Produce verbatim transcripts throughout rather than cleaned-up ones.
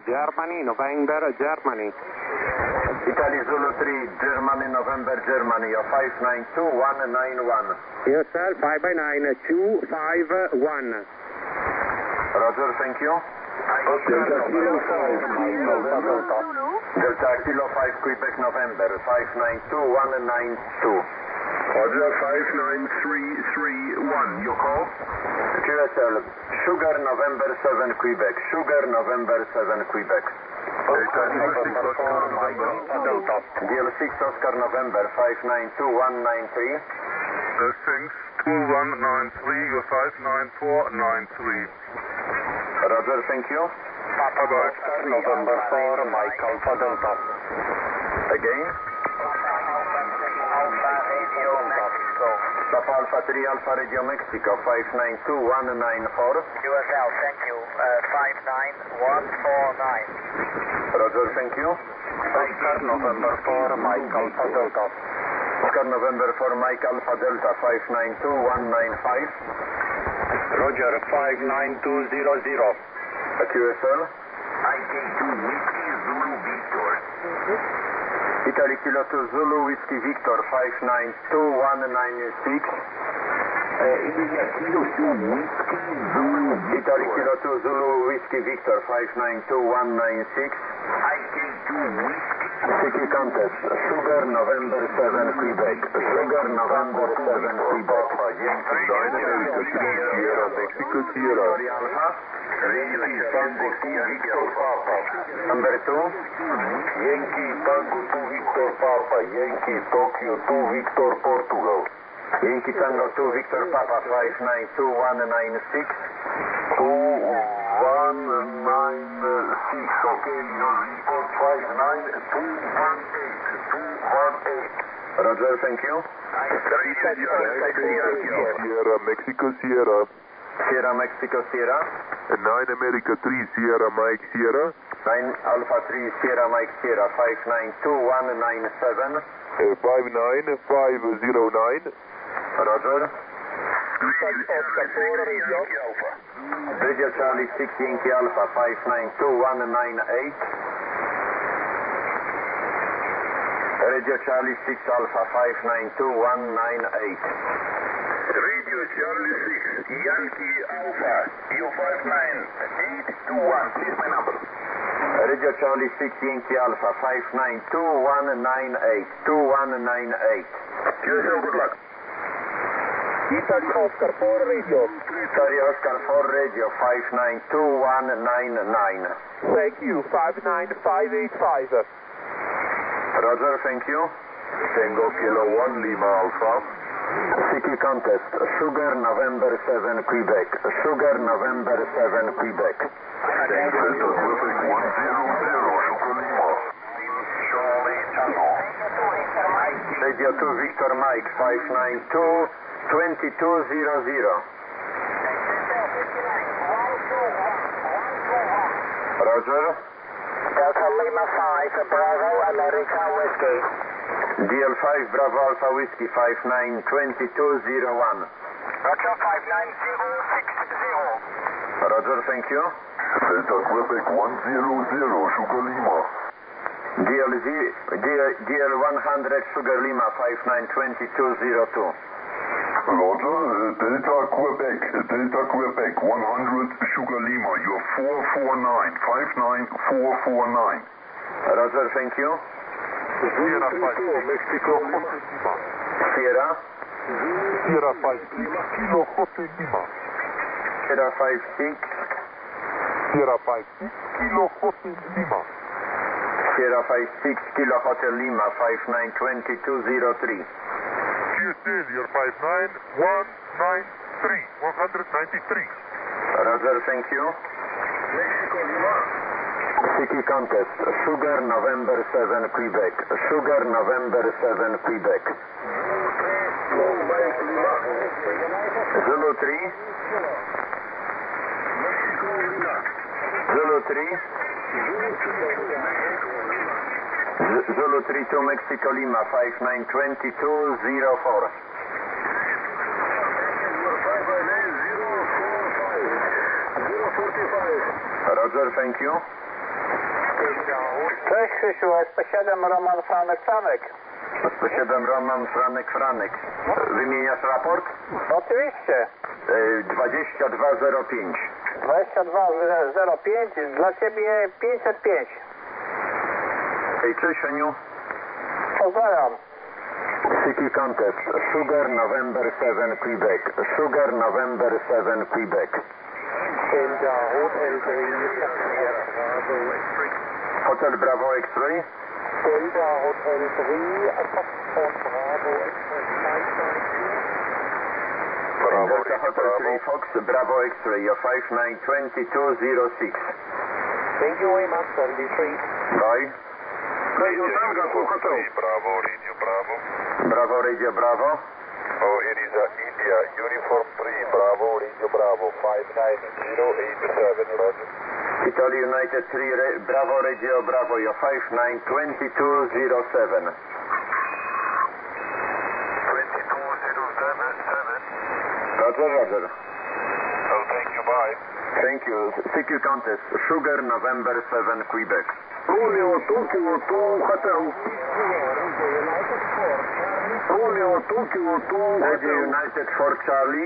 Germany, November, Germany. Italy Zulu three, Germany, November, Germany, your five nine two one nine one. Yes, sir, five by nine, two five one. Roger, thank you. Delta Kilo five, Delta Kilo five, Quebec, November, five nine two one nine two. Roger, five nine three three one, your call? Q S L, Sugar, November seven, Quebec, Sugar, November seven, Quebec. Delta November four, Mike Alpha Delta. D L six, Oscar, November, five nine two one nine three. Uh, thanks, two one nine three, your five nine four nine three. Roger, thank you. Papa Oscar, November four, Mike Alpha Delta. Again. Papa Alpha three, Alpha Radio Mexico, five nine two one nine four. Q S L, thank you, uh, five nine one four nine. Roger, thank you. Oscar, November four, Mike Alpha Delta. Oscar, November four, Mike Alpha Delta, five nine two one nine five. Roger, five nine two zero zero. Q S L. I K two Whiskey Zulu Victor. Italy Kilo two Zulu Whiskey Victor, five nine two one nine six. India Kilo two Whiskey Zulu Italy Kilo two Zulu Whiskey Victor, five nine two one nine six. I K two Whiskey. City Contest, Sugar, November seven, Quebec. Sugar, November seven, Quebec. Dynamite Sierra, Mexico Sierra. Alpha. Yankee Tango two Victor Papa. Number two. Yankee Tango two Victor Papa. Yankee Tokyo two Victor Portugal. Yankee Tango two Victor Papa, five nine two one nine six. two one nine six, okay, your report five nine two one eight, two one eight. Roger, thank you. Sierra, Mexico Sierra. Sierra, Mexico Sierra. nine America three, Sierra Mike Sierra. nine Alpha three, Sierra Mike Sierra, five nine two one nine seven. Uh, five nine five zero nine. Roger. Radio Charlie six Yankee Alpha, five nine two one nine eight. Radio Charlie six Alpha, five nine two one nine eight. Radio Charlie six, Yankee Alpha, U five nine eight two one, please my number. Radio Charlie six Yankee Alpha, five nine two one nine eight, two one nine eight. Yourself, good luck. Italy Oscar four Radio. Italy Oscar four Radio, five nine two one nine nine. Thank you, five nine five eight five. Roger, thank you. Tango Kilo one Lima Alpha. City Contest, Sugar, November seven, Quebec. Sugar, November seven, Quebec. Delta Quebec one zero zero, Sugar Lima. Charlie Tango. Radio two Victor Mike, five nine two two two zero zero. Roger. Delta Lima five, Bravo America Whiskey. D L five Bravo Alpha Whiskey, five nine two two zero one. Roger, five nine zero six zero. Roger, thank you. Delta Quebec one zero zero, Sugar Lima. D L Z, D L one hundred Sugar Lima, five nine two two zero two. Roger, uh, Delta Quebec, Delta Quebec one hundred Sugar Lima, you're four four nine, five nine four four nine. Roger, thank you. Sierra five Mexico Sierra. Sierra five six Kilo Hotel Lima. Sierra five six. Sierra five six Kilo Hotel Lima. Sierra five six Kilo Hotel Lima, five nine two two zero three. Q S L, you're five nine one nine three, one ninety-three. Roger, thank you. Mexico Lima. City Contest, Sugar, November seven, Quebec. Sugar, November seven, Quebec. Zulu three. Zulu three. Zulu three to Mexico Lima, five nine two two zero four. Roger, thank you. Cześć Krzysiu, S P siedem Roman Franek Franek. S P siedem Roman Franek Franek. Wymieniasz raport? Oczywiście. dwadzieścia dwa zero pięć. dwadzieścia dwa zero pięć, dla Ciebie pięćset pięć. Hej, cześć Heniu. Pozdrawiam. City Contest, Sugar November seven Quebec, Sugar November seven Quebec. Hotel Bravo X-Ray. Delta Hotel three Fox, Bravo X-Ray, your five nine two two zero six. Thank you very much, seventy-three. Bye. Radio Tango, Hotel. Bravo, Radio Bravo. Bravo, Radio Bravo. Oh, it is uh, India, Uniform three, Bravo, Radio Bravo, five nine zero eight seven, Roger. Italy United three, Ra Bravo, Radio Bravo, your five nine two two zero seven. twenty-two zero seven. Roger, Roger. Oh, thank you, bye. Thank you. C Q Contest, Sugar November seven Quebec. Romeo, Tokyo two, Hotel. Romeo, Tokyo two, Radio United four Charlie.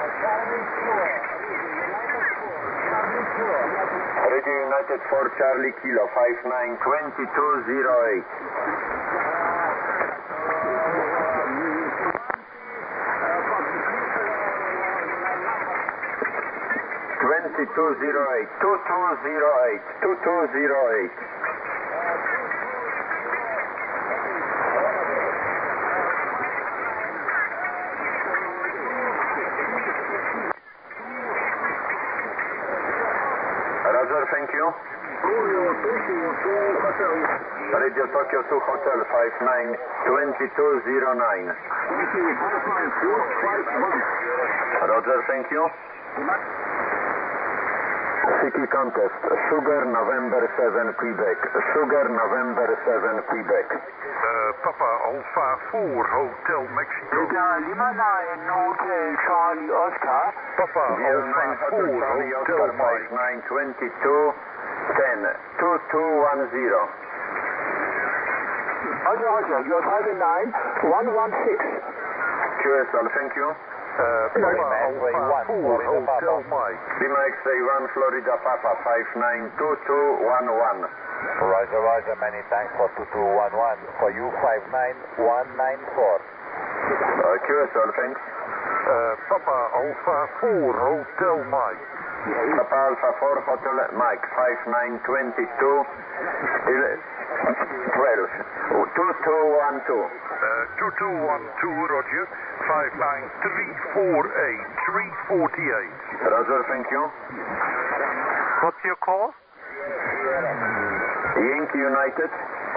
Radio United four Charlie Kilo five nine two two zero eight. twenty-two zero eight, two two zero eight, two two zero eight. Roger, thank you. Radio Tokyo two Hotel five nine two two zero nine. Roger, thank you. City Contest, Sugar November seven Quebec, Sugar November seven Quebec. Uh, Papa Alpha four, Hotel Mexico. Lima nine, Hotel Charlie Oscar. Papa Alpha four, Hotel five nine two two ten two two one zero. Roger, Roger, you're driving nine one one six. Q S L, thank you. Uh, Papa Alpha four, Hotel Mike. Lima X-Ray one Florida Papa five nine two two one one. Roger, Roger, many thanks for two two one one. For you, five nine one nine four. Uh, Q S L, thanks. Uh, Papa Alpha four, Hotel Mike. Papa Alpha four Hotel Mike five nine two two twelve two two one two. Uh, two two one two, Roger. five nine three four eight three four eight. Roger, thank you. What's your call? Yankee United.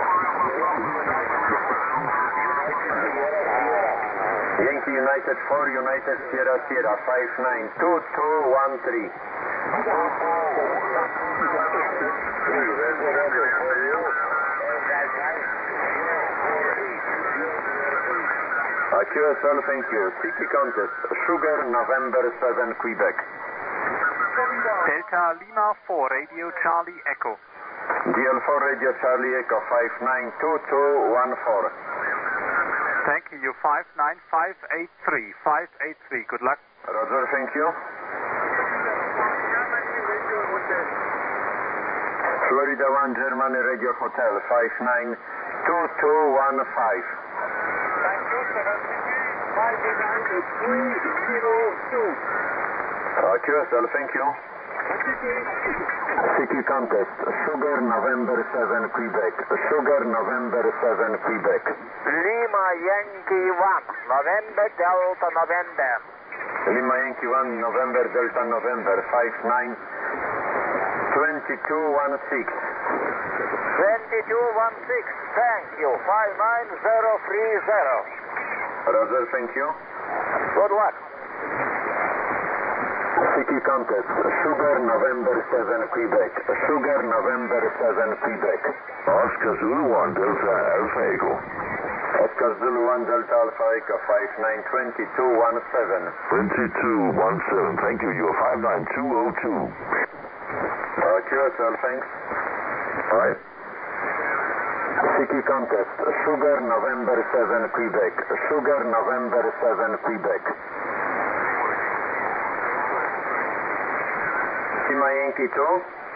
Yankee United four United Sierra Sierra five nine two two one three. Q S L, thank you. City Contest, Sugar November seven Quebec. Delta Lima four, Radio Charlie Echo. D L four Radio Charlie Echo five nine two two one four. Thank you, five nine five eight three, five eight three, good luck. Roger, thank you. Florida one Germany Radio Hotel five nine two two one five. Uh, Q S L, thank you. City Contest, Sugar November seven Quebec, Sugar November seven Quebec. Lima Yankee one, November Delta November. Lima Yankee one, November Delta November, five nine two two one six. two two one six, thank you, five nine zero three zero. Roger, thank you. Good luck. City Contest, Sugar November seven Quebec, Sugar November seven Quebec. Oscar Zulu one Delta Alpha Echo. Oscar Zulu one Delta Alpha Echo five nine two two one seven. two two one seven, thank you, you're five nine two oh two. Uh, Q S L, thanks. Right. Siki contest, Sugar November seven Quebec, Sugar November seven Quebec. Lima Yankee two.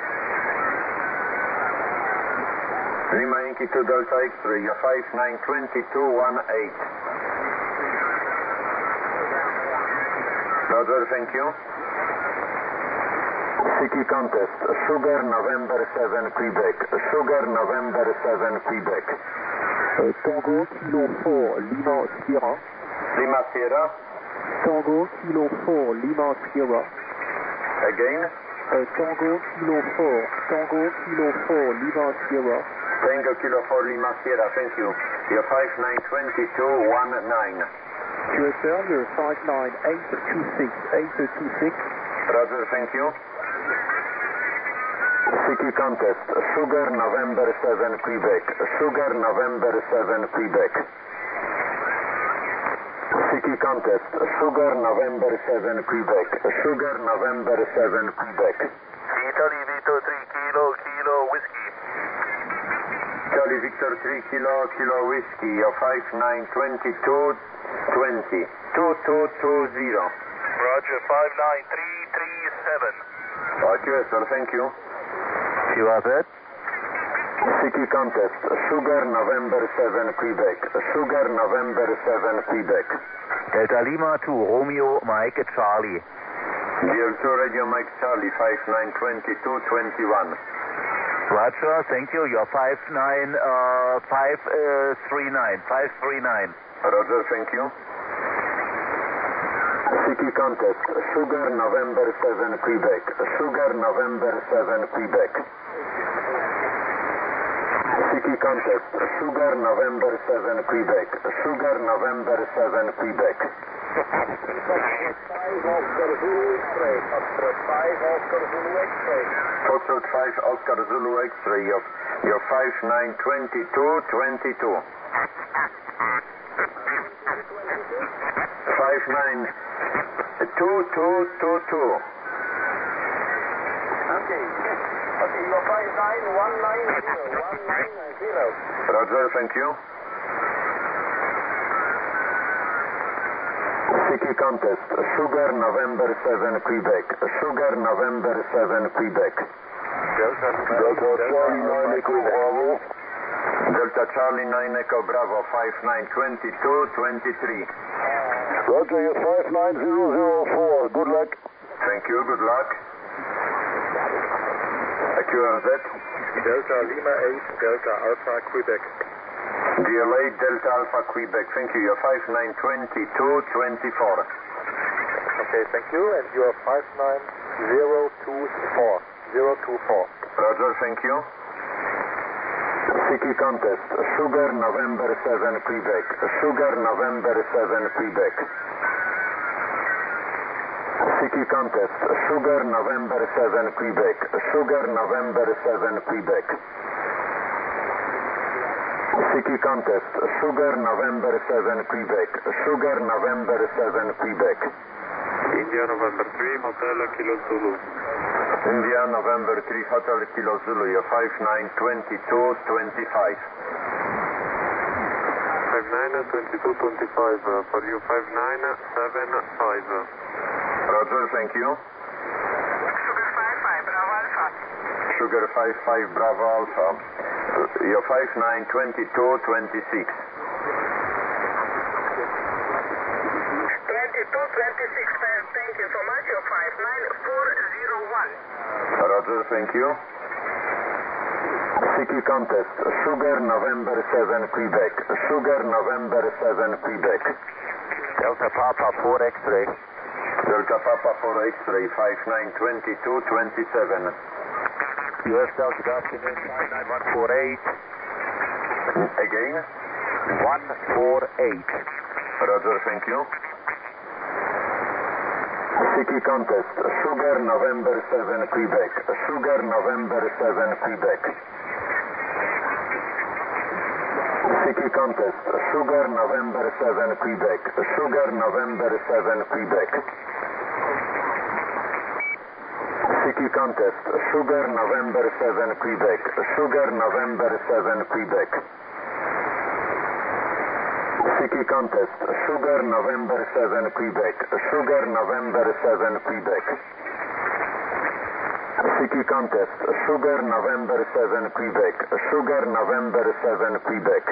Lima Yankee two Delta X-ray, your five nine two two one eight. Roger, thank you. Siki contest, Sugar November seven Quebec, Sugar November seven Quebec. Uh, Tango Kilo four Lima Sierra. Lima Sierra. Tango Kilo four Lima Sierra. Again. Uh, Tango Kilo four Tango Kilo four Lima Sierra. Tango Kilo four Lima Sierra, thank you. Your five nine two two one nine. Q S L, your five nine eight two six eight two six. Roger, thank you. Siki contest, Sugar November seven Quebec, Sugar November seven Quebec. Siki contest, Sugar November seven Quebec, Sugar November seven Quebec. Italy Victor three Kilo Kilo Whiskey. Charlie Victor three Kilo Kilo Whiskey, your five nine two two twenty, two two two zero. Roger, five nine three three seven. Roger, sir, thank you. You have it? Siki contest, Sugar November seven Quebec, Sugar November seven Quebec. Delta Lima two Romeo Mike Charlie. D L two Radio Mike Charlie five nine two two two one. Roger, thank you. You're five nine five three nine, five three nine. Roger, thank you. Siki contest, Sugar November seven Quebec, Sugar November seven Quebec. Siki contest, Sugar November seven Quebec, Sugar November seven Quebec. Foxtrot five Oscar Zulu X-ray, your, your five nine two two two two. five nine two two two two. Okay. Okay, you're five nine one nine zero, one nine zero. Roger, thank you. Siki contest, Sugar November seven Quebec, Sugar November seven Quebec. Delta, Delta Charlie nine Echo Bravo. Delta Charlie nine Echo Bravo five nine two two two three. Roger, you're five nine zero zero four. Good luck. Thank you, good luck. Q R Z. Delta Lima eight Delta Alpha Quebec. D L A Delta Alpha Quebec, thank you. You're five nine two two two four. Okay, thank you. And you are five nine zero two four. zero two four. Roger, thank you. Siki contest, Sugar November seven Quebec, Sugar November seven Quebec. Siki contest, Sugar November seven Quebec, Sugar November seven Quebec. Siki contest, Sugar November seven Quebec, Sugar November seven Quebec. India November three Hotel Kilo Zulu. India November three Hotel Kilo Zulu, your five nine two two two five. five nine two two two five uh, for you five nine seven five. Roger, thank you. Sugar five five Bravo Alpha. Sugar five five Bravo Alpha, your five nine two two two six. twenty-two twenty-six, thank you so much. You're five nine four zero one. Roger, thank you. Siki contest, Sugar November seven Quebec, Sugar November seven Quebec. Delta Papa four X-ray. Delta Papa four X-ray five nine two two two seven. U S Delta, good afternoon, five nine one four eight. Again? one four eight. Roger, thank you. Siki contest, Sugar November seven Quebec, Sugar November seven Quebec. Siki contest, Sugar November seven Quebec, Sugar November seven Quebec. City Contest, Sugar November seven Quebec, Sugar November seven Quebec. City Contest, Sugar November seven Quebec, Sugar November seven Quebec. City Contest, Sugar November seven Quebec, Sugar November seven Quebec.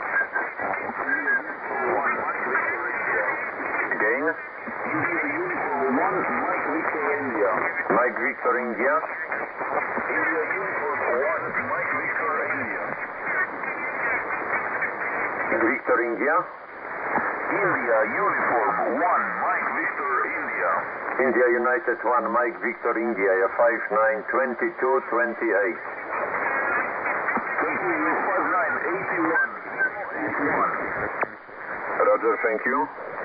Again. Mike Victor India. Victor India. India Uniform one, Mike Victor India. India United one, Mike Victor India, five nine two two two eight. five nine eighty-one. Roger, thank you.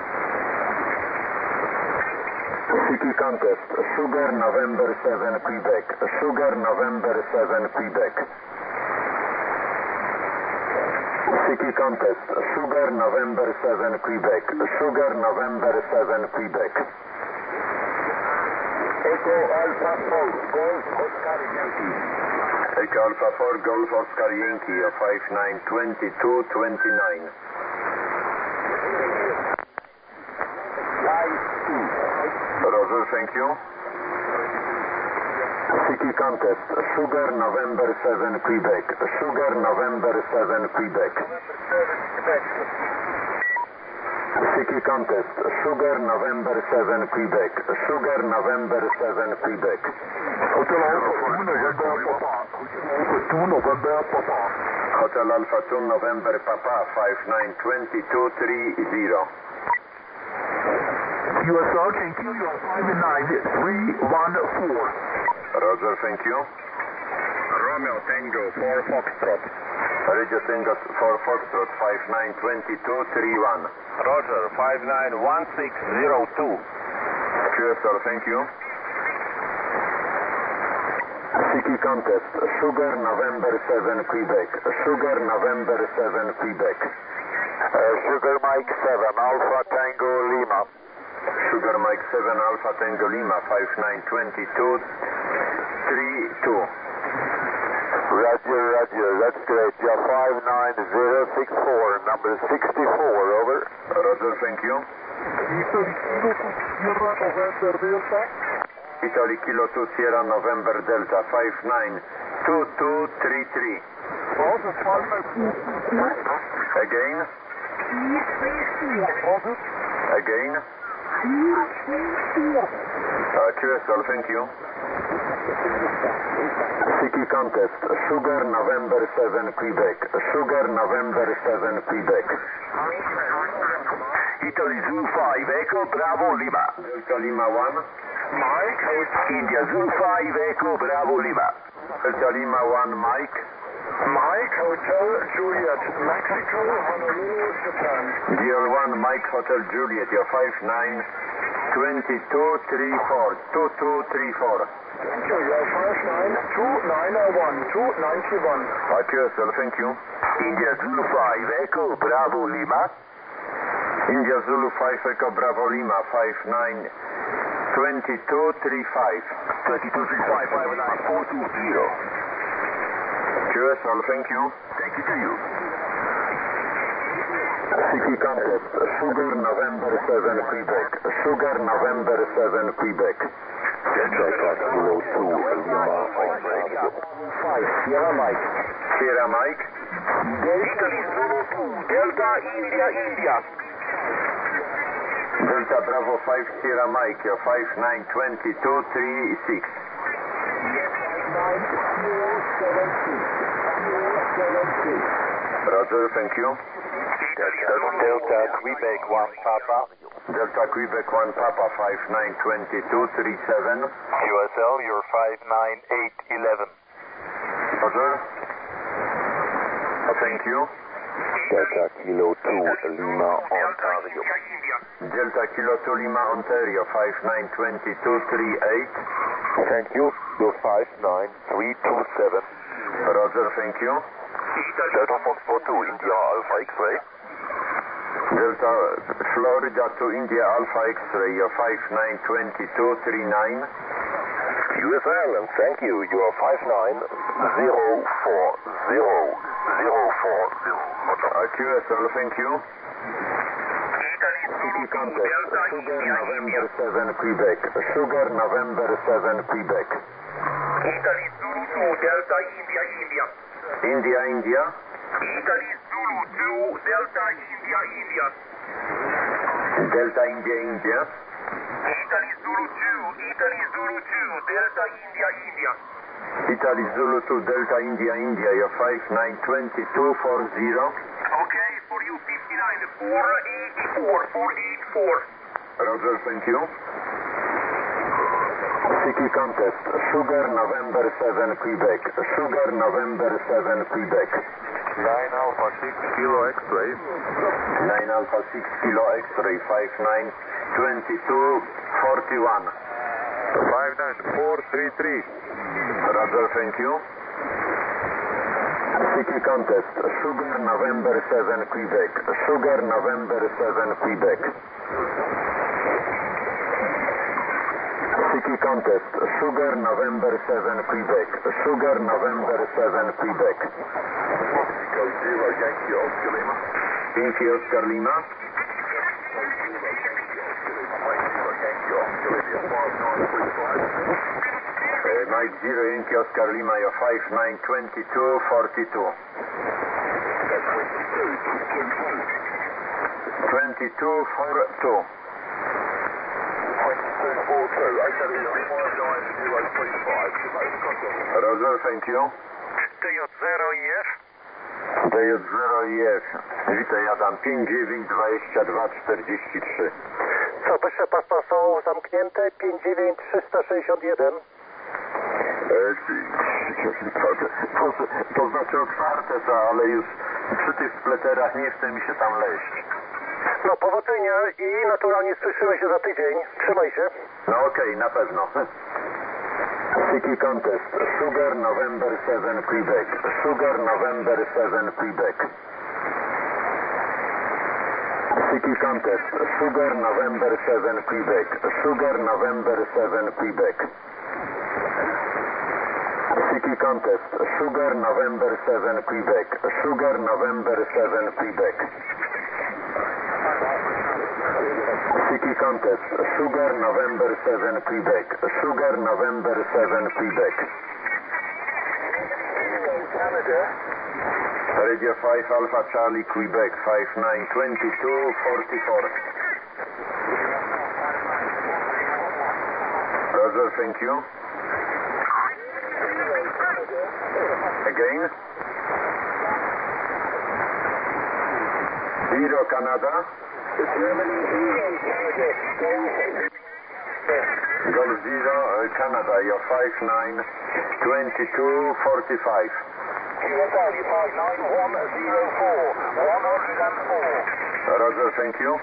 City Contest, Sugar November seven Quebec, Sugar November seven Quebec. City Contest, Sugar November seven Quebec, Sugar November seven Quebec. Echo Alpha four, Golf Oscar Yankee. Echo Alpha four, Golf Oscar Yankee, five nine two two two nine. Roger, thank you. City Contest, Sugar November seven Quebec, Sugar November seven Quebec. City Contest, Sugar November seven Quebec, Sugar November seven Quebec. Hotel Alpha two November Papa. two November Papa. Hotel Alpha two November Papa, five nine two two three zero. U S R K Q, you are five nine three one four. Roger, thank you. Romeo Tango for Foxtrot. Radio Tango for Foxtrot, five nine two two three one. Roger, five nine one six zero two. Q S L, thank you. City Contest, Sugar November seven Quebec, Sugar November seven Quebec. Uh, Sugar Mike seven, Alpha Tango Lima. Sugar Mike seven Alpha Tango Lima, five nine two two three two. Roger, roger, that's great. Yeah, five nine zero six four, number sixty-four, over. Roger, thank you. Italy Kilo two Sierra November Delta, five nine two two three three. Again. Again. Uh, Q S L, thank you. City Contest, Sugar November seven Quebec, Sugar November seven Quebec. Italy Zoo five, Echo Bravo Lima. Delta Lima one. Mike, India Zoo five, Echo Bravo Lima. Delta Lima one, Mike. Mike, Hotel Juliet, Mexico, Honolulu, Japan. D L one, Mike Hotel Juliet, you're five nine two two three four, two two three four. Thank you, you're five nine two nine one, two nine one. Uh, Q S L, thank you. India Zulu five, Echo Bravo Lima. India Zulu five, Echo Bravo Lima, five nine two two three five. two two three five, five nine four two zero. Q S L, thank you. Thank you to you. City Contest, Sugar November seven Quebec, Sugar November seven Quebec. Delta Kilo two, Lima on radio. five, Sierra Mike. Sierra Mike. Delta Zulu two, Delta India India. Delta Bravo five, Sierra Mike, you're five nine two two three six. Roger, thank you. Delta Quebec one Papa. Delta Quebec one Papa, five nine two two three seven. Q S L, you're five nine eight eleven. Roger. Thank you. Delta Kilo two, Lima, Ontario. Delta Kilo two Lima, Ontario, five nine two two three eight. Thank you. You're five nine three two seven. Roger, thank you. Delta Foxtrot two, India Alpha X-ray. Delta Florida to India Alpha X-ray, five nine two two three nine. U S L, and thank you. You are five nine zero four zero zero four zero. Q S L, thank you. City Contest, Sugar November seven, Quebec. Sugar November seven, Quebec. Italy Zulu two, Delta India, India. India, India. Italy Zulu two, Delta India, India. Delta India, India. Italy Zulu two, Italy Zulu two, Delta India, India. Italy Zulu two, Delta India, India. You're five nine two two four zero. Okay, for you fifty-nine, four eighty-four, four eighty-four. Roger, thank you. City Contest, Sugar November seven, Quebec. Sugar November seven, Quebec. nine Alpha six Kilo X-ray. nine Alpha six Kilo X-ray, five nine two two four one. five nine four three three. Roger, thank you. City Contest, Sugar November seven, Quebec. Sugar November seven, Quebec. City Contest, Sugar November seven, Quebec. Sugar November seven, Quebec. Mexico zero Yankee Oscar Lima. Yankee Oscar Lima. Uh, Mike zero Yankee Oscar Lima, you're five nine two two four two. twenty-two four two. Roger, thank you. D J zero I F. D J zero I F. Witaj Adam, pięć dziewięć dwadzieścia dwa czterdzieści trzy. Co, proszę pasa, są zamknięte pięć dziewięć trzysta sześćdziesiąt jeden. To, to znaczy otwarte to, ale już przy tych spleterach nie chce mi się tam leźć. No powodzenia i naturalnie słyszymy się za tydzień. Trzymaj się. No okej, okay, na pewno. City Contest, Sugar November seven, Quebec. Sugar November seven, Quebec. City Contest, Sugar November seven, Quebec. Sugar November seven, Quebec. City Contest, Sugar November seven, Quebec. Sugar November seven, Quebec. City Contest, Sugar November seven, Quebec. Sugar November seven, Quebec. Canada. Radio five Alpha Charlie, Quebec, five nine two two four four. Roger, thank you. Again. Zero Canada. Golf Zero uh, Canada, you're five nine two two four five. Q S L, you five nine one zero four, one oh four. Roger, thank you.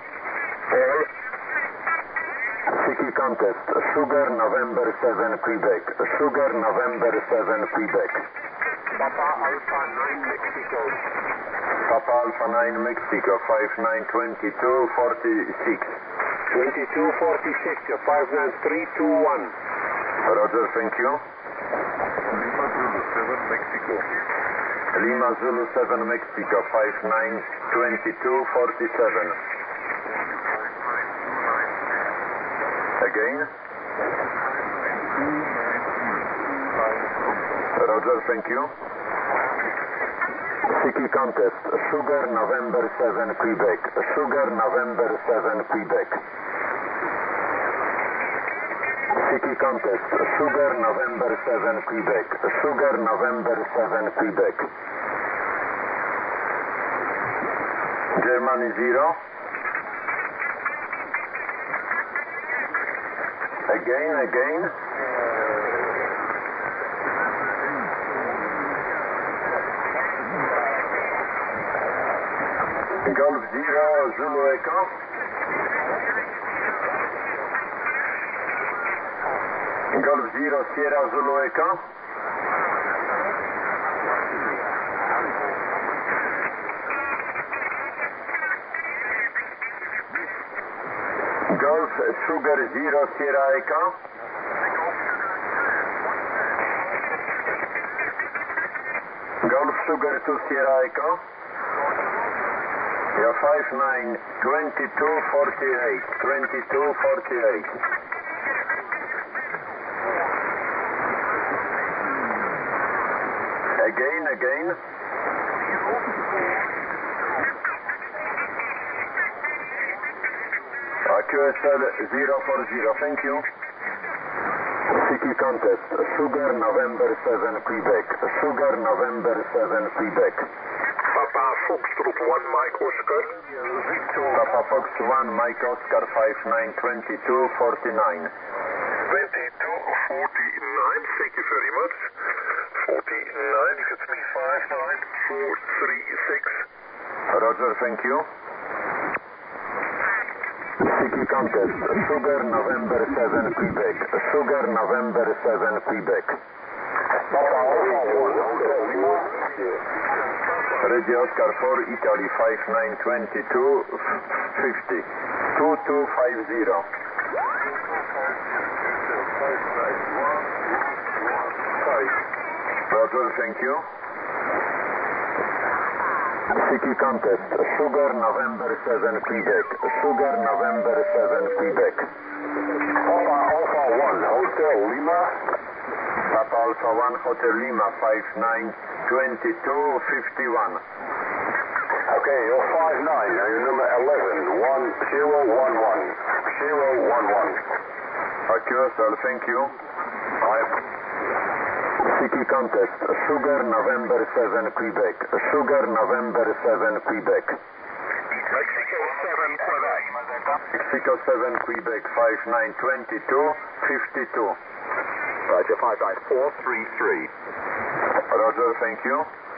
City Contest, Sugar November seven, Quebec. Sugar November seven, Quebec. Papa Alpha nine Mexico. Papa Alpha nine Mexico, five nine two two four six. twenty-two forty-six, five nine three two one. Roger, thank you. Lima Zulu seven Mexico. Lima Zulu seven Mexico, five nine two two four seven. Again. Roger, thank you. City Contest, Sugar November seven, Quebec. Sugar November seven, Quebec. City Contest, Sugar November seven, Quebec. Sugar November seven, Quebec. Germany zero. Again, again. Golf Zero, Zulu Echo. Golf Zero, Sierra Zulu Echo. Golf Sugar Zero, Sierra Echo. Sugar two Sierra Echo. You're five nine, twenty-two forty-eight, twenty-two forty-eight. Again, again. Q S L zero four zero, thank you. City contest, Sugar November seven Quebec, Sugar November seven Quebec. Papa Foxtrot one Mike Oscar. Papa Fox one Mike Oscar, five nine, twenty-two forty-nine. twenty-two forty-nine, thank you very much. forty-nine, gets me five nine four three six. Roger, thank you. City contest, Sugar November seven Quebec, Sugar November seven Quebec. Papa Alpha one, Radio Oscar four Italy five nine, twenty-two fifty, two two five zero. Roger, thank you. City contest, Sugar November seven Quebec, Sugar November seven Quebec. Papa Alpha one, Hotel Lima. Papa Alpha one Hotel Lima five nine, twenty-two fifty-one. Okay, you're five nine, now you're number eleven, one zero one one, zero one one. Q S L, thank you. City contest, Sugar November seven Quebec, Sugar November seven Quebec. Mexico seven Quebec. Mexico seven Quebec five nine, twenty-two fifty-two. Roger, five nine four three three. Roger, thank you.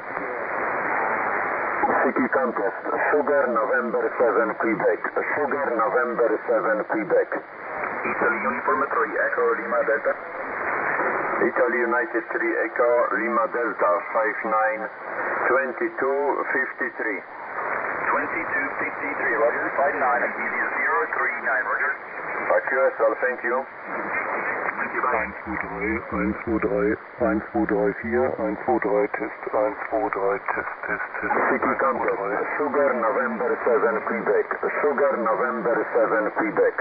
City contest, Sugar November seven Quebec, Sugar November seven Quebec. Italy Uniform three, Echo Lima Delta. Italy United three Echo Lima Delta five nine, twenty-two fifty-three. twenty-two fifty-three, Roger, five nine, zero three nine, Roger. Q S L, thank you. eins zwei drei, eins zwei drei, eins zwei drei vier, eins zwei drei Test, eins zwei drei Test, Test, Test. City contest, Sugar November seven Quebec, Sugar November seven Quebec.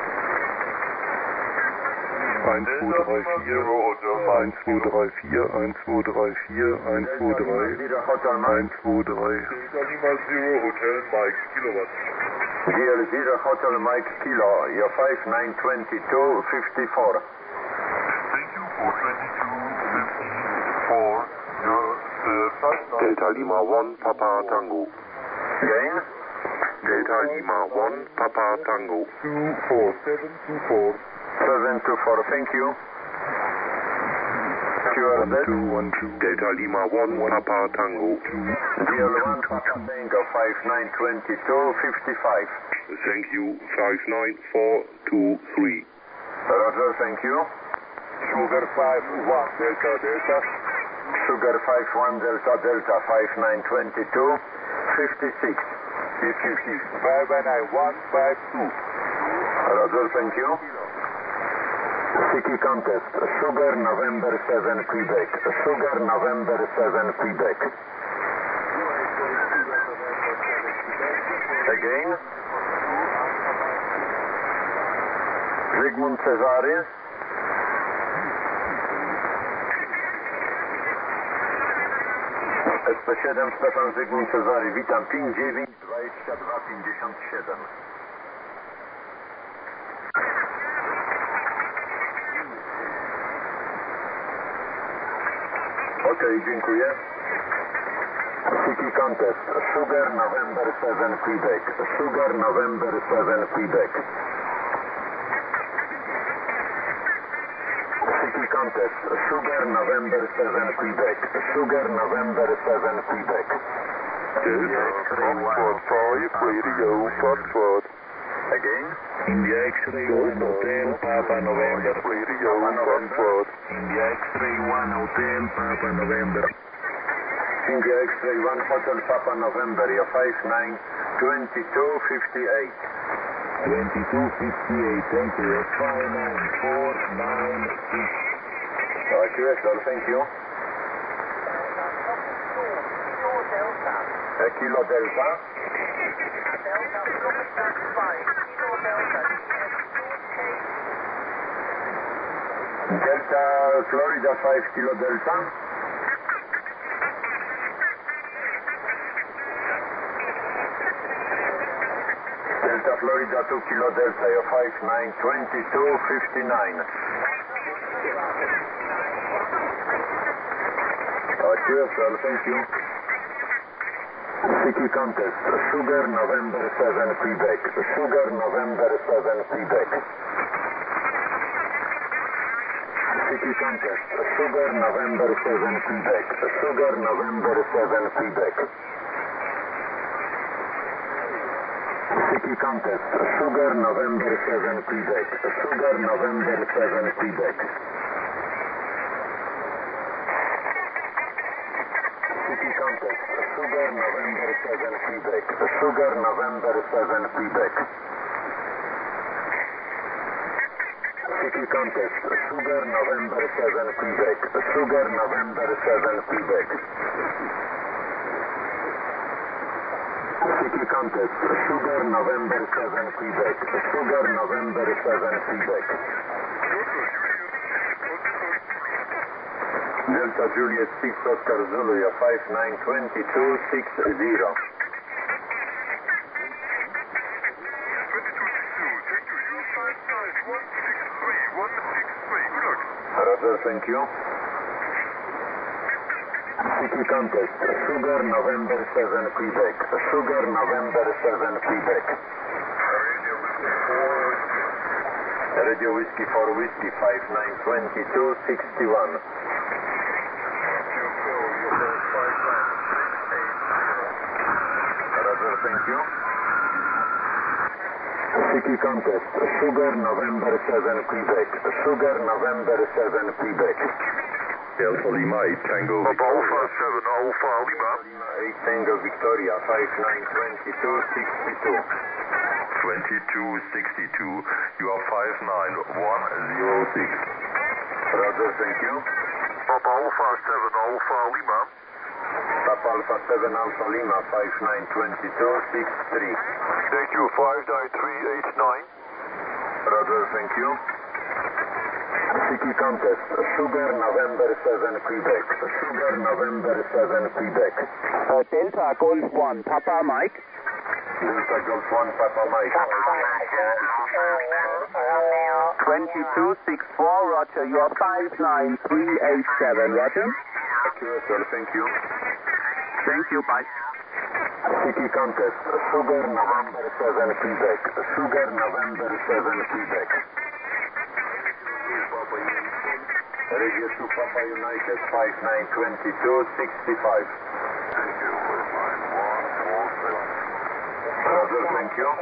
eins zwei drei vier, eins zwei drei vier, eins zwei drei vier, eins zwei drei, eins zwei drei. Lima Zero Hotel Mike Kilowatt. G L zero Hotel Mike Kilo, you're five nine, twenty-two fifty-four. Thank you for twenty-two fifty-four. Delta Lima one Papa Tango. Again? Delta Lima one Papa Tango. two four seven two four. seven two four, thank you. Q R Z. one two one two. Delta Lima one Papa Tango. D L one Papa Tango five nine, twenty-two fifty-five. Thank you, five nine four two three. Roger, thank you. Sugar five one Delta Delta. Sugar five one Delta Delta five nine, twenty-two fifty-six. fifty-six. five nine one five two. Roger, thank you. City contest, Sugar November seven Quebec, Sugar November seven Quebec. Again? Zygmunt Cezary. S P siedem Stefan Zygmunt Cezary, witam, pięć dziewięć dwadzieścia dwa pięćdziesiąt siedem. Okej, okay, dziękuję. City contest, Sugar November seven Quebec, Sugar November seven Quebec. City contest, Sugar November seven Quebec, Sugar November seven Quebec. Foxtrot five, Radio Foxtrot. Again? India X-ray one Hotel Papa November. Radio Foxtrot. India X-ray one Hotel Papa November. India X-ray one Hotel Papa November, you're five nine, twenty-two fifty-eight. twenty-two fifty-eight, thank you. five nine four nine six. Q S L, thank you. Delta. Uh, Kilo Delta. Delta Florida five, Kilo Delta, D S two eight. Delta Florida five Kilo Delta. Delta Florida two Kilo Delta, your five nine twenty-two fifty-nine. Uh, cheers, sir, thank you. City Contest, Sugar November seven Quebec, Sugar November seven Quebec. City Contest, Sugar November seven Quebec, Sugar November seven Quebec. City Contest, Sugar November seven Quebec, Sugar November seven Quebec. City Contest, Sugar November seven Quebec, Sugar November seven Quebec. City Contest, Sugar November seven Quebec, Sugar November seven Quebec. City Contest, Sugar November seven Quebec, Sugar November seven Quebec. Delta Juliet six Oscar Zulu, your five nine twenty-two sixty. Roger, thank you. City Contest, Sugar November seven Quebec, Sugar November seven Quebec. Radio Whiskey for Whiskey five nine twenty-two sixty-one. Roger, thank you. City Contest, Sugar November seven Quebec, Sugar November seven Quebec. Alpha Lima eight Tango Victoria. Alpha seven Alpha Lima eight Tango Victoria five nine twenty-two sixty-two. twenty-two sixty-two, you are five nine one zero six. Roger, thank you. Papa Alpha seven Alpha Lima. Papa Alpha seven Alpha Lima five nine twenty-two sixty-three. Thank you, five nine three eight nine. Roger, thank you. City Contest, Sugar November seven Quebec, Sugar November seven Quebec. Uh, Delta Golf one, Papa Mike. Delta Golf one, Papa Mike. twenty-two sixty-four, Roger, you are five nine three eight seven, Roger. Okay, sir, thank you. Thank you, bye. City Contest, Sugar November seven Quebec, Sugar November seven Quebec. Radio two Papa United five nine twenty-two sixty-five. Thank you, five nine one four seven. Roger, thank you.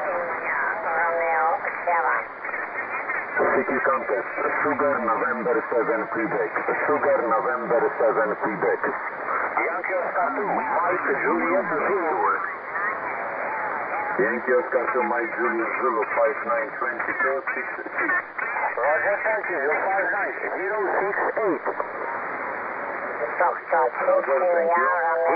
City Contest, Sugar November seven Quebec, Sugar November seven Quebec. Yankee Oscar two, Mike Julius Zulu. Yankee Oscar two, Mike Julius Zulu five nine twenty-two sixty. Roger, thank you. You're five nine zero six eight. Roger, thank you.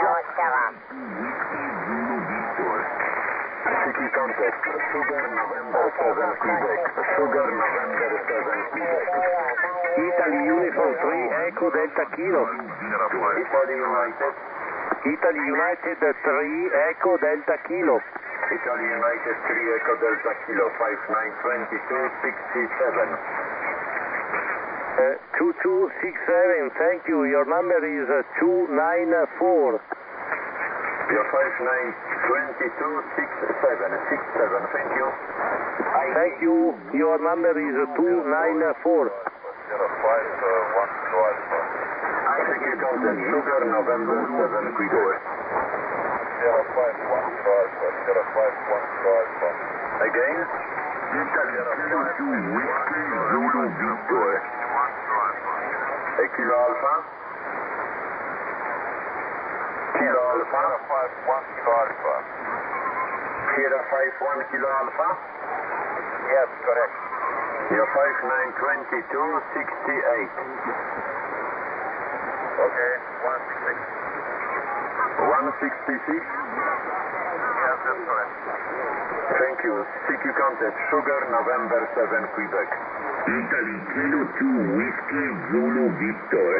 City Contest, Sugar November seven Quebec, Sugar November seven Quebec. Italy Uniform three, Echo Delta Kilo. Italy United. Italy United three, Echo Delta Kilo. Italy United three, Echo Delta Kilo five nine twenty-two sixty-seven. Uh, two two six seven, thank you. Your number is uh, two nine four. Your five nine twenty-two sixty-seven, sixty-seven, thank you. Thank you. Your number is uh, two nine four. City Contest, Sugar November seven Quebec. Again? Zulu Victor. A Kilo Alpha? Kilo Alpha? Sierra five one Kilo Alpha? Yes, correct. Your five nine twenty-two sixty-eight. Okay, one six six. one one sixty-six. Yes, that's correct. Thank you. C Q contact, Sugar November seven Quebec. Italy Kilo two Whiskey Zulu Victor.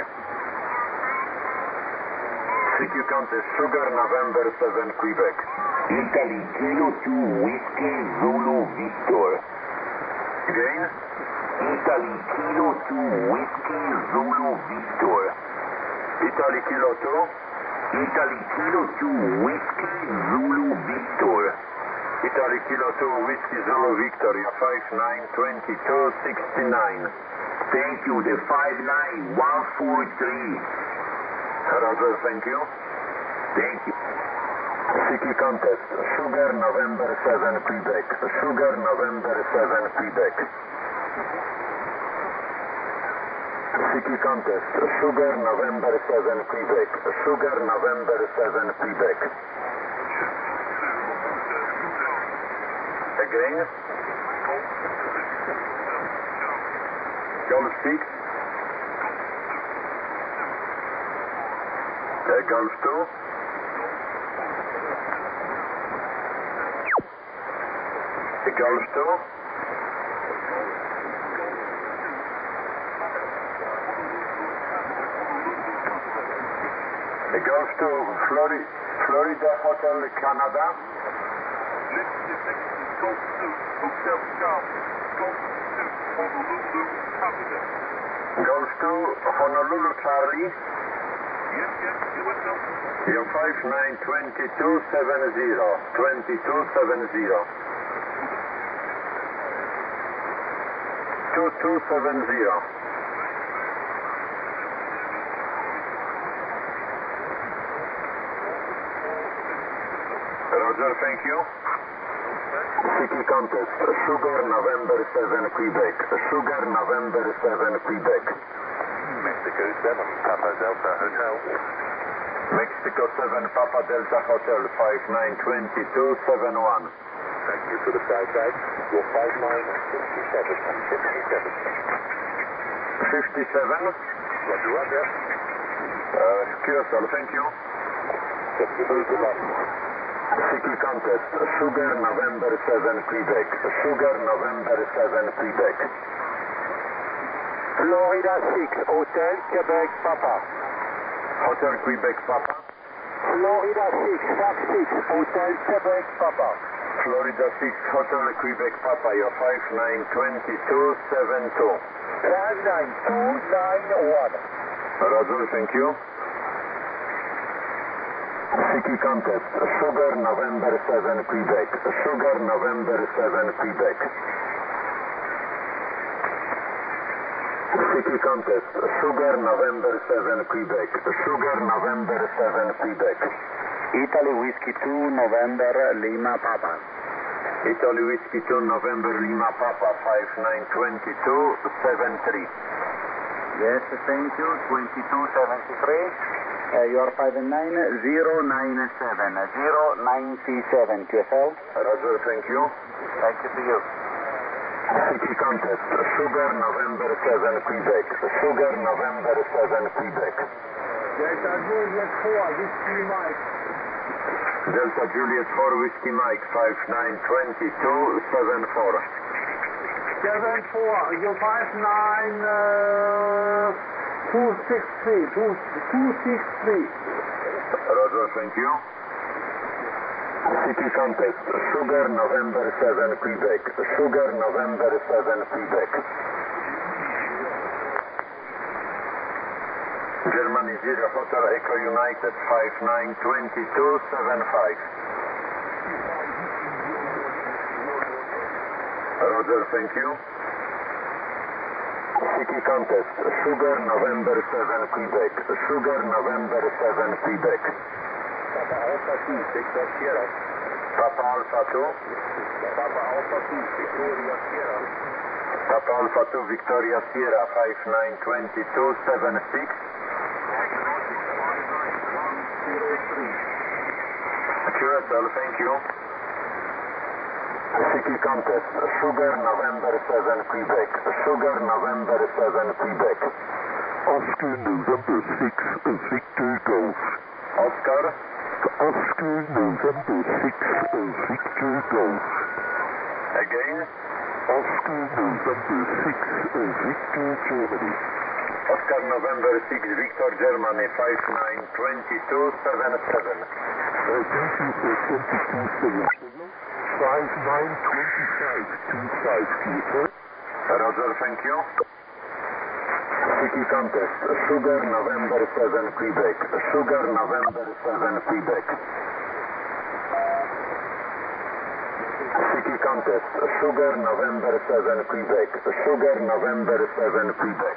C Q contact, Sugar November seven Quebec. Italy Kilo two Whiskey Zulu Victor. Again? Italy Kilo two Whiskey Zulu Victor. Italy Kilo two. Italy Kilo two Whiskey Zulu Victor. Italy Kilo two Whiskey Zulu Victoria five nine two two six nine. Thank you, the five nine one four three. Roger, thank you. Thank you. C Q contest, Sugar November seven Quebec. Sugar November seven Quebec. C Q contest, Sugar November seven Quebec. Sugar November seven Quebec. Again? Golf six. Uh, Golf two. Golf two. Golf two, Florida, Florida Hotel Canada. Golf two, Hotel Golf. Golf two, Honolulu, Canada. Golf two, Honolulu Charlie. Yes, yes, U S O. Your five nine two two seven zero. two two seven zero. two two seven zero. Roger, thank you. C Q contest, Sugar November seven Quebec. Sugar November seven Quebec. Mexico seven, Papa Delta Hotel. Mexico seven Papa Delta Hotel five nine two two seven one. Thank you for the side guide. Your five nine fifty-seven. fifty-seven. fifty-seven. Roger, roger. Uh, Q S L, thank you. Just remove the button. C Q contest, Sugar November seven Quebec. Sugar November seven Quebec. Florida six, Hotel Quebec Papa. Hotel Quebec Papa. Florida six, Fox six, Hotel Quebec Papa. Florida six, Hotel Quebec Papa, your five nine two two seven two. five nine two nine one. Roger, thank you. C Q contest, Sugar November seven Quebec. Sugar November seven Quebec. C Q contest, Sugar November seven Quebec. Sugar November seven Quebec. Italy Whiskey two November Lima Papa. Italy Whiskey two November Lima Papa five nine two two seven three. Yes, thank you. twenty-two seventy-three. Uh, you are five nine zero nine seven. zero nine seven Q S L. Roger, thank you. Thank you to you. C Q contest, Sugar November seven Quebec. Sugar November seven Quebec. Delta Juliet four, Whiskey Mike. Delta Juliet four Whiskey Mike five nine two two seven four. seven four, your five nine two six three. two six three. Roger, thank you. C Q contest, Sugar November seven Quebec. Sugar November seven Quebec. Germany zero Hotel Echo United five nine two two seven five. Roger, thank you. C Q contest, Sugar November seven Quebec. Sugar November seven Quebec. Papa Alpha two, Victor Sierra. Papa Alpha two. Papa Alpha two, Victoria Sierra. Papa Alpha two Victoria Sierra five nine two two seven six. Q S L, thank you. C Q contest, Sugar November seven Quebec. Sugar November seven Quebec. Oscar November six Victor Golf. Oscar. Oscar November six Victor Golf. Again? Oscar November six Victor Germany. Oscar November six Victor Germany five nine two two seven seven. Uh, thank you for twenty-two seven. five nine two five two five, Q F. Roger, thank you. City contest, Sugar November seven Quebec. Sugar November seven Quebec. City contest, Sugar November seven Quebec. Sugar November seven Quebec.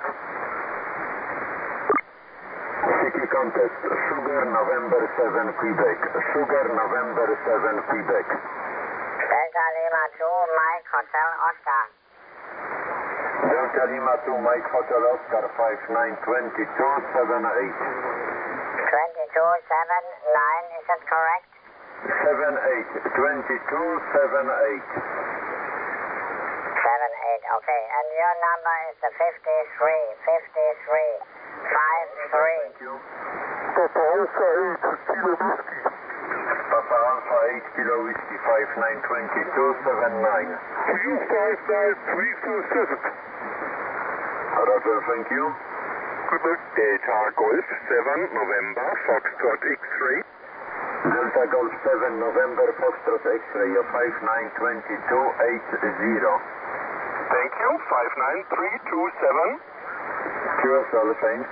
City contest, Sugar November seven Quebec. Sugar November seven Quebec. Delta Lima two, Mike Hotel Oscar. Delta Lima two, Mike Hotel Oscar five nine two two seven eight. twenty-two seven nine, is that correct? seven eight, twenty-two seven eight. seven eight, okay. And your number is the fifty-three, fifty-three, five three. Thank you. Papa Alpha eight Kilo Whiskey. Papa Alpha eight Kilo Whiskey five nine two two seven nine. Q five nine three two seven. Roger, thank you. Quebec Delta Golf seven November Foxtrot X-Ray. Delta Golf seven November Foxtrot X-Ray five nine two two eight zero. Thank you, five nine three two seven. Q S L, thanks.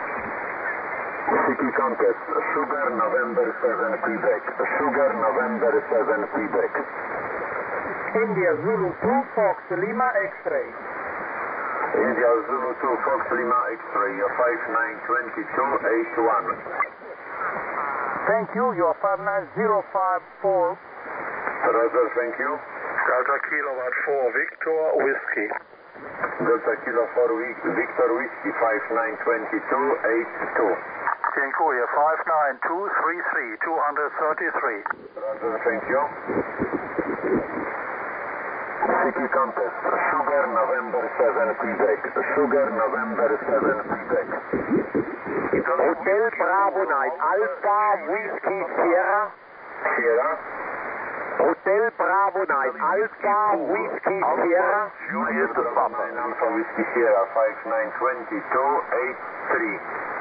City contest, Sugar November seven Quebec. Sugar November seven Quebec. India Zulu two, Fox Lima X-Ray. India Zulu two, Fox Lima X-Ray five nine two two eight one. Thank you, you're five nine zero five four. Roger, thank you. Delta Kilowatt four Victor Whiskey. Delta Kilo four Victor Whiskey five nine two two eight two. Tinkuya five nine two three three, two thirty-three. Roger, thank you. City contest, Sugar November seven Quebec. Sugar November seven Quebec. Hotel Bravo nine Alpha Whiskey Sierra. Sierra. Hotel Bravo nine Alpha Whiskey Sierra. Juliet Papa. Alpha Whiskey Sierra five nine two two eight three.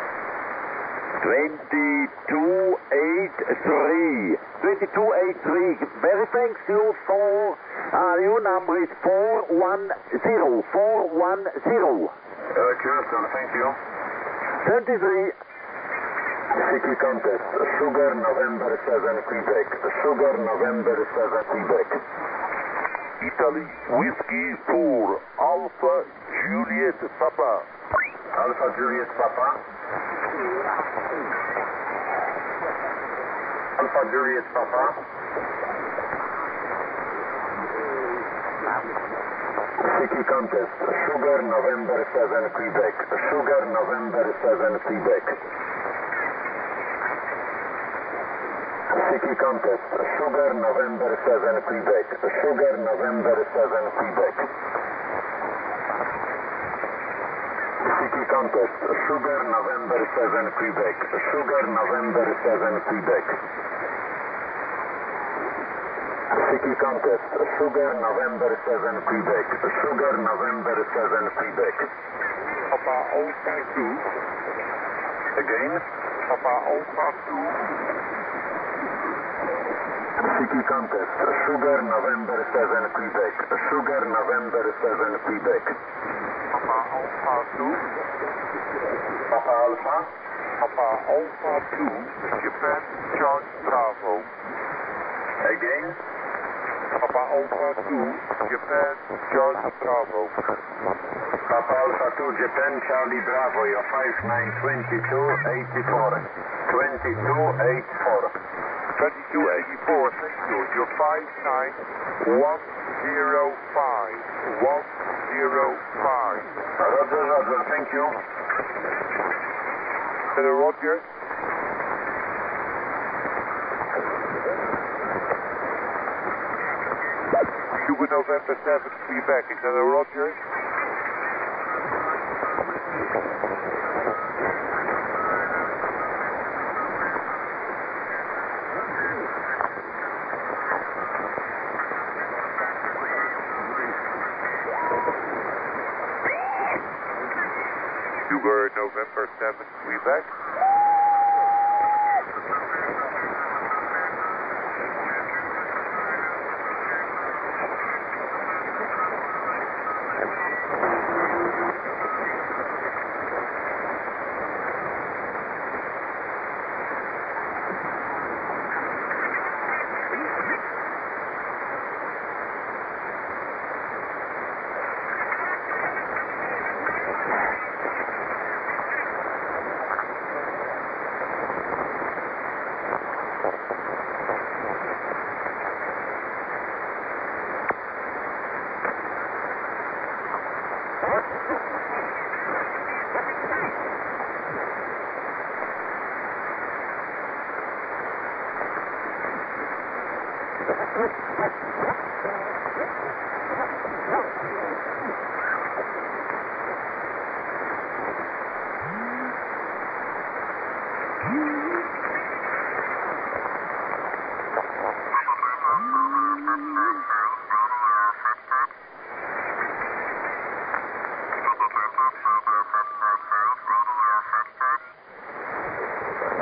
twenty-two eighty-three. twenty-two eighty-three. Very thanks you for, uh, your number is four one zero. four one zero. Uh, Kirsten, thank you. thirty-three. City contest, Sugar November seven Quebec. Sugar November seven Quebec. Italy Whiskey four Alpha Juliet Papa. Alpha Juliet Papa. Alpha Juliet Papa. City contest, Sugar November seven Quebec. Sugar November seven Quebec. City contest, Sugar November seven Quebec. Sugar November seven Quebec. City contest, Sugar November seven Quebec. Sugar November seven Quebec. City contest, Sugar November seven Quebec. Sugar November seven Quebec. Papa Alpha two. Again. Papa Alpha two. City contest, Sugar November seven Quebec. Sugar November seven Quebec. Papa Alpha two. Papa Alpha. Papa Alpha two. Japan Charge Bravo. Again. Papa Alpha two. Japan Charge Bravo. Papa Alpha two, Japan Charlie Bravo, you're five nine two two eight four. two two eight four. twenty-two eighty-four, thank you. You're five nine one zero five. one zero five. Roger, Roger, thank you. Hello, Roger. Sugar November seven, Quebec. Is that a Roger? Sugar November seven, Quebec.